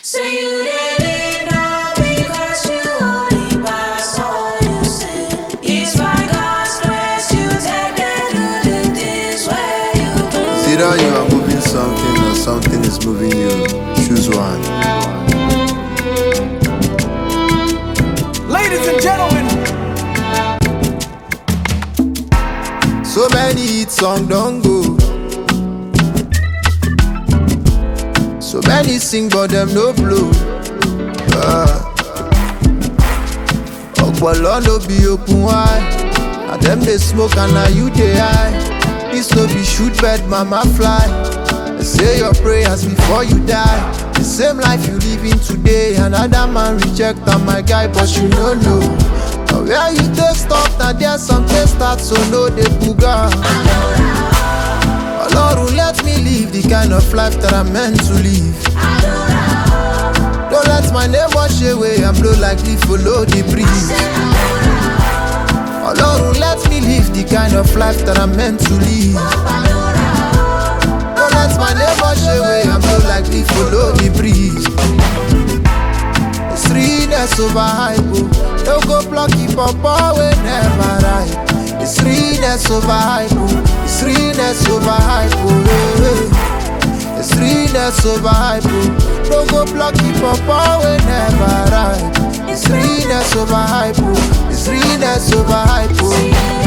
Say you did it all because you only pass all you sin. It's by God's grace you take them to the things where you do. It's either you are moving something or something is moving you. Choose one. Ladies and gentlemen, so many hit songs don't go. So many sing but them no blow. Okpolo no be open wide. And them they smoke and now you they high. This no be shoot bird mama fly. Say your prayers before you die. The same life you living today. Another man reject on my guy, but you don't know. But where you take stop, now there's something start, so no they booga. Lord, let me live the kind of life that I'm meant to live. Don't let my name wash away and blow like leaf, follow the breeze. Lord, let me live the kind of life that I'm meant to live. Don't let my name wash away and blow like leaf, follow the breeze. It's realness over hype, don't go blocky papa we never right. It's realness over hype, it's realness over hype, it's realness over hype. Don't go blocky papa we never right. It's realness over hype, it's realness over hype.